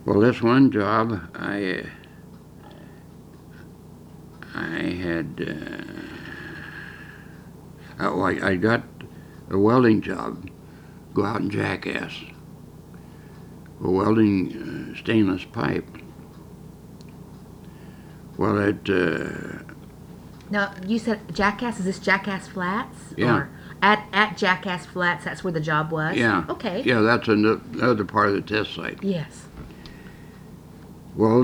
Well, this one job, I had, I got a welding job, go out and jackass. We're welding stainless pipe. Well, Now, you said Jackass. Is this Jackass Flats? Yeah. Or at Jackass Flats, that's where the job was? yeah, Okay. yeah, that's another part of the test site. Yes. Well,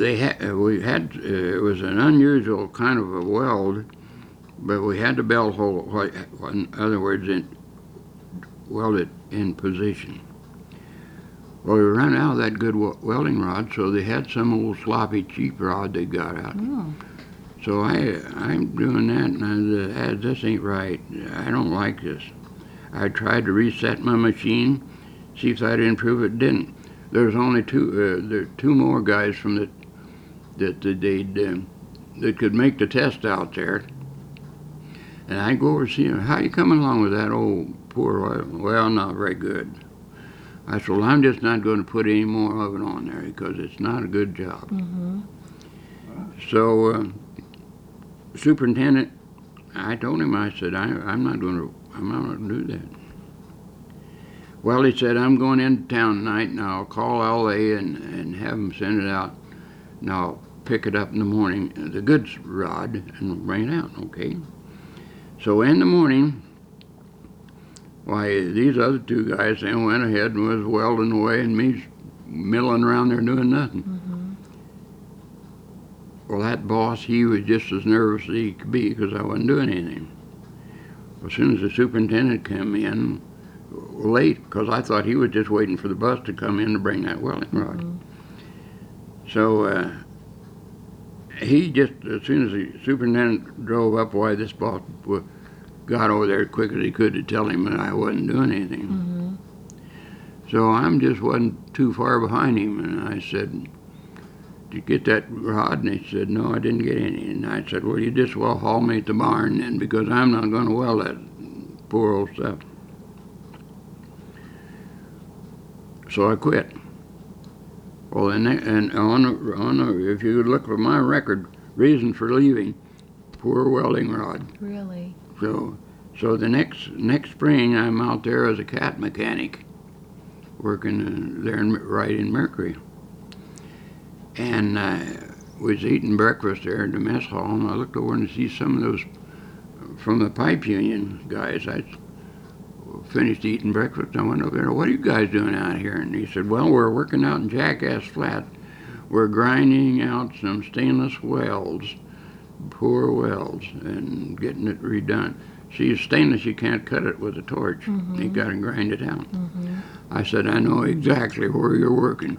it was an unusual kind of a weld, but we had the belt hole, in other words, weld it in position. Well, we ran out of that good welding rod, so they had some old sloppy cheap rod they got out. Mm. So I'm doing that, and I said, this ain't right. I don't like this. I tried to reset my machine, see if that'd improve it. Didn't. There's only two more guys from that could make the test out there. And I go over to see him. How you coming along with that old poor oil? Well, not very good. I said, well, I'm just not going to put any more of it on there because it's not a good job. Mm-hmm. So, superintendent, I told him, I said, I'm not going to do that. Well, he said, I'm going into town tonight, and I'll call LA and have them send it out, and I'll pick it up in the morning, the goods rod, and bring it out, okay? So in the morning, why, these other two guys, they went ahead and was welding away, and me milling around there doing nothing. Mm-hmm. Well, that boss, he was just as nervous as he could be because I wasn't doing anything. As soon as the superintendent came in, late, because I thought he was just waiting for the bus to come in to bring that welding rod. Mm-hmm. So he just, as soon as the superintendent drove up, why, this boss got over there as quick as he could to tell him that I wasn't doing anything. Mm-hmm. So I'm just wasn't too far behind him, and I said, did you get that rod? And he said, no, I didn't get any. And I said, well, you just well haul me at the barn then, because I'm not going to weld that poor old stuff. So I quit. Well, and if you look for my record, reason for leaving, poor welding rod. Really? So the next spring, I'm out there as a cat mechanic, working there right in Mercury. And was eating breakfast there in the mess hall, and I looked over and see some of those from the pipe union guys. I finished eating breakfast. I went over there, what are you guys doing out here? And he said, well, we're working out in Jackass Flat. We're grinding out some stainless welds, poor welds, and getting it redone. See, stainless, you can't cut it with a torch. Mm-hmm. You got to grind it out. Mm-hmm. I said, I know exactly where you're working.